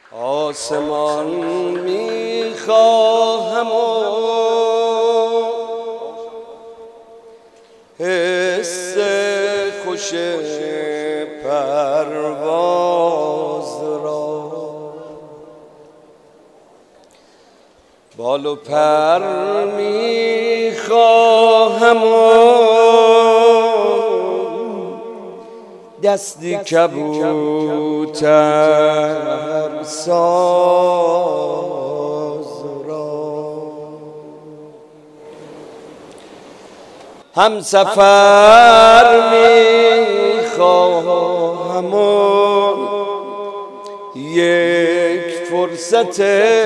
آسمان میخواهم و حس خوش پرواز را، بال و پر میخواهم و دستی کبوتر ساز را، هم سفر میخواهم و یک فرصت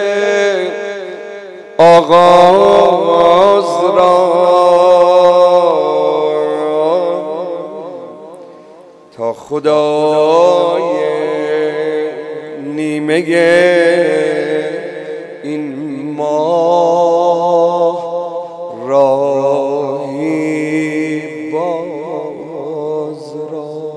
آغاز را، تا خدای نیمه این ماه راهی باز را،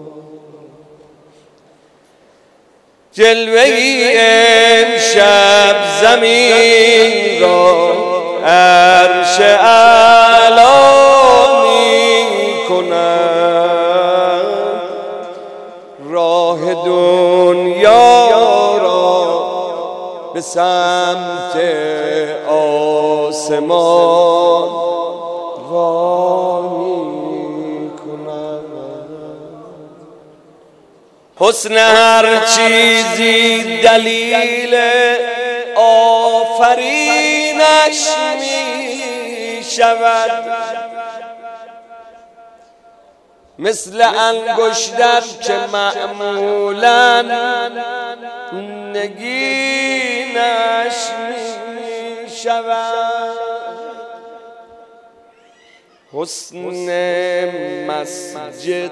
جلوه‌ای امشب زمین را عرش اعلی می کند، راه دنیا را به سمت آسمان وامی کند. حسن هر چیزی دلیل آفرینش می شود، مثل انگشتر که معمولاً نگینش می شود. حسن مسجد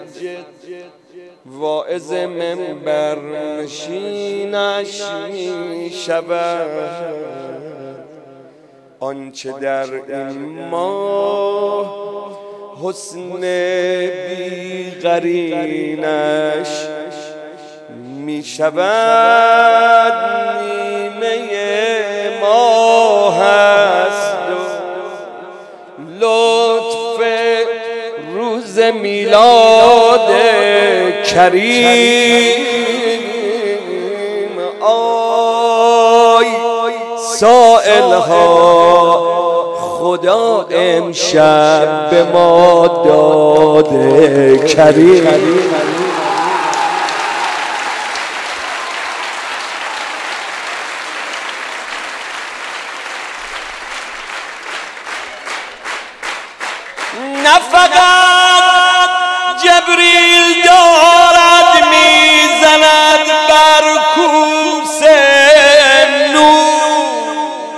واعظ منبر نشینش می شود، آنچه در این ماه حسن بی‌قرینش می شود. نیمه ماه است و لطف روز میلاد کریم. آی سائل ها خدا امشب به ما داده کریم. نه فقط جبریل دارد میزند بر کوس نور،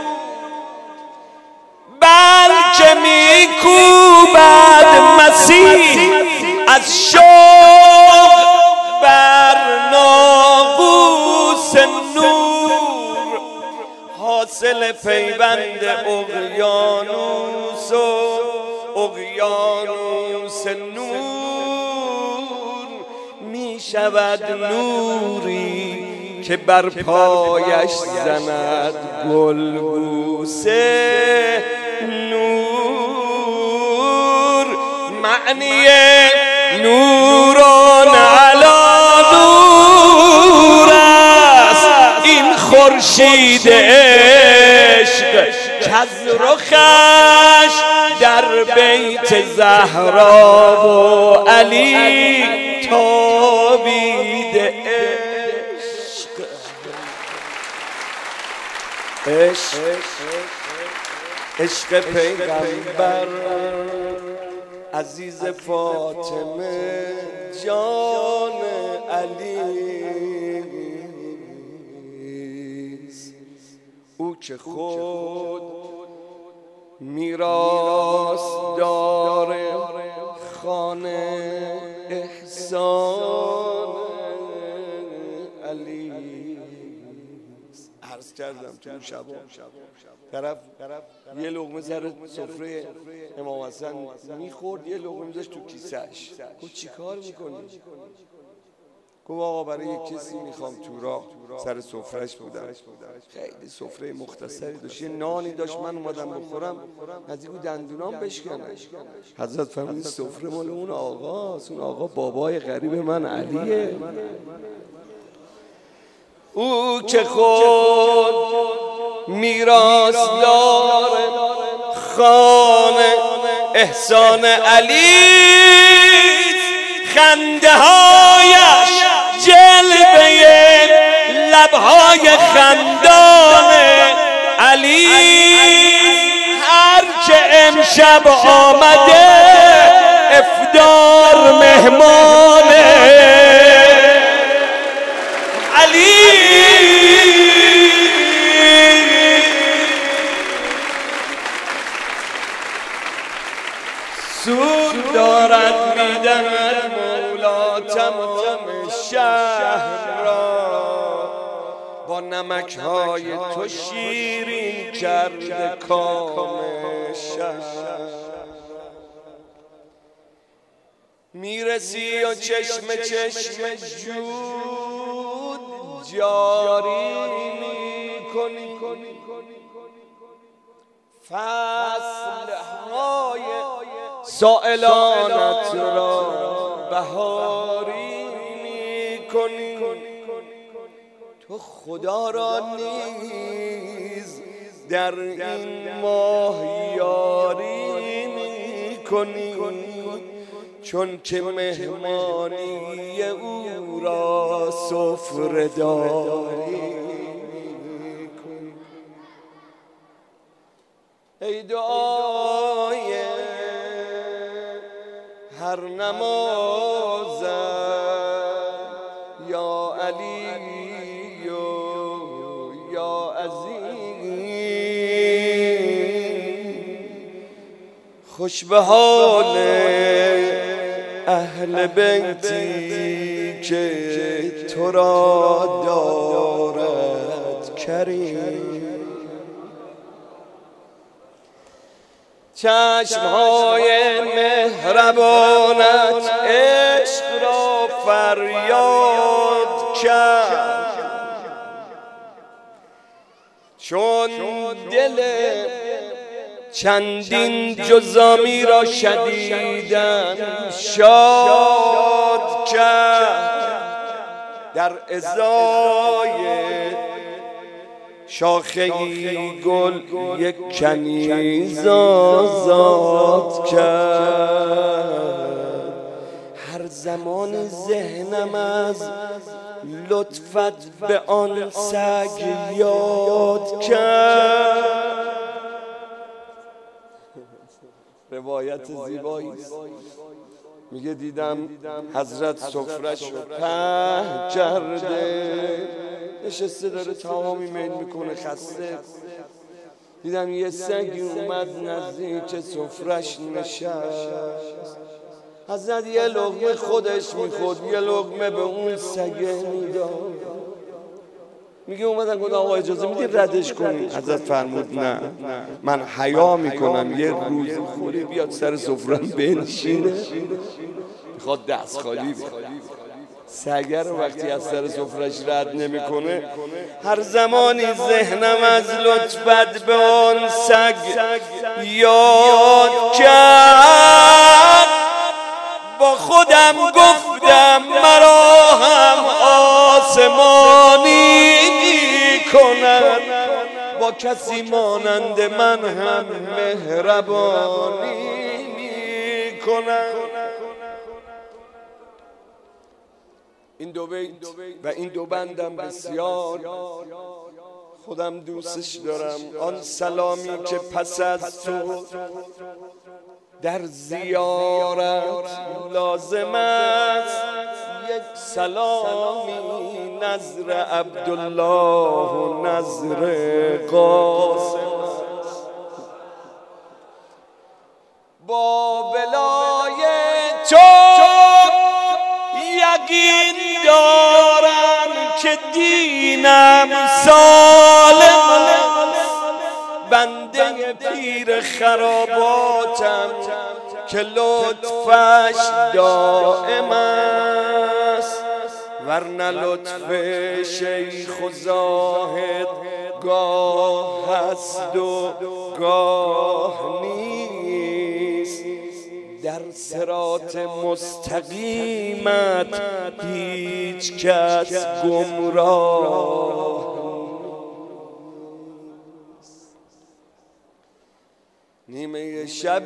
بلکه میکوبد مسیح از شوق بر ناقوس نور، حاصل پیوند اقیانوس و اقیانوس نور می شود نوری که بر پایش زند گلبوسه نور. معنی نوران علی نور است این خورشید عشق کز رخش در بیت زهرا و علی تابیده عشق پیغمبر عزیز فاطمه جان علی، او که خود میراث داره خانه احسان علی. عرض کردم تو شبا طرف یه لقمه سر سفره امام حسن میخورد، یه لقمه میذاشت تو کیسهش. گفت چی کار میکنی؟ گفت آقا برای یک کسی میخوام تو راه سر سفرهش بودم، خیلی سفره مختصری داشت، یه نانی داشت، من اومدم بخورم نزدیک دندونام بشکنه. حضرت فرمود سفره مال اون آقاست، اون آقا بابای غریب من علیه، او که خود میراثدار خانه احسان علی، خنده هایش جلوه لبهای خندان علی، هر که امشب آمده افطار مهمان علی. سود دارد میدهد مولا تمام شهر را، با نمک‌های تو شیرین کرده کام شهر. میرسی و چشم جود جاری میکنی، فصلهای سائلانت را بهاری میکنی. تو خدا را نیز در این ماه یاری میکنی، چون که مهمانی او را سفره داری. ای دعای هر نمازم یا علی و یا عزیز، خوش به حال اهل بیتی که تو را دارد کریم. چشمهای مهربانت عشق را فریاد کرد، چون دل چندین جزامی را شدیداً شاد کرد. در ازای شاخه‌ی گل یک کنیز آزاد کرد. هر زمان ذهنم از لطفت به آن سگ یاد کرد. روایت زیبایی است، میگه دیدم حضرت سفره‌شو پهن کرده، نشسته داره طعامی میل میکنه، خسته. دیدم یه سگی اومد نزدیک سفره‌اش نشست. حضرت یه لقمه خودش میخورد، یه لقمه به اون سگه میداد. میگه اومدن گفتن آقا اجازه میدی ردش کنی؟ حضرت فرمود نه، من حیا میکنم یه روزی خوری بیاد سر سفره‌ام بنشینه، میخواد دست خالی بیاد. سگر وقتی از سر سفره‌اش رد نمیکنه، هر زمانی ذهنم از لطفت به آن سگ یاد کرد. با خودم گفتم مرا هم آسمانی می‌کند، با کسی مانند من هم مهربانی می‌کند. این دو بیت و این دو بندم بسیار خودم دوستش دارم. آن سلامی که پس از تو در زیارت لازم است، یک سلامی نظر عبدالله و نظر قاسم است. با بلای تو یقین دارم که دینم سالم است. بنده پیر خراباتم که لطفش دائم است، و ورنه لطف شیخ و زاهد گاه هست و گاه نیست. در صراط مستقیمت هیچ کس گمراه. نیمه شب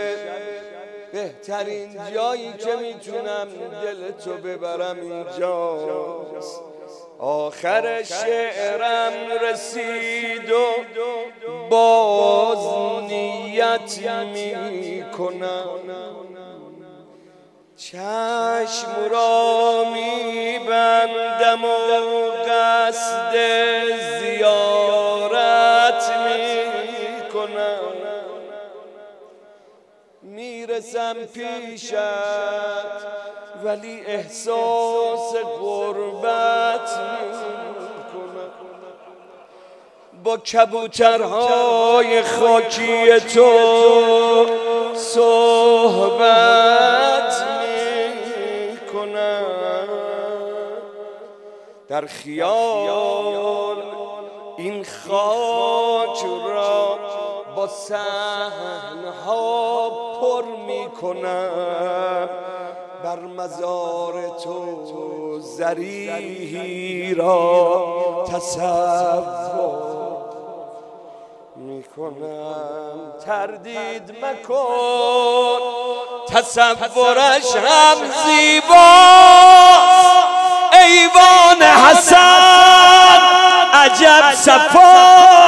بهترین جایی که میتونم دل تو ببرم اینجاست. آخر شعرم رسید و باز نیت میکنم، چشم را میبندم و قصد زیارت میکنم. میرسم پیشت ولی احساس غربت میکنم. با کبوترهای خاکی تو صحبت میکنم. در خیال این خاک را با صحن‌ها پر میکنم. بر مزار تو ضریحی را تصور میکنم. تردید مکن تصورش هم زیباست. ایوان حسن عجب صفا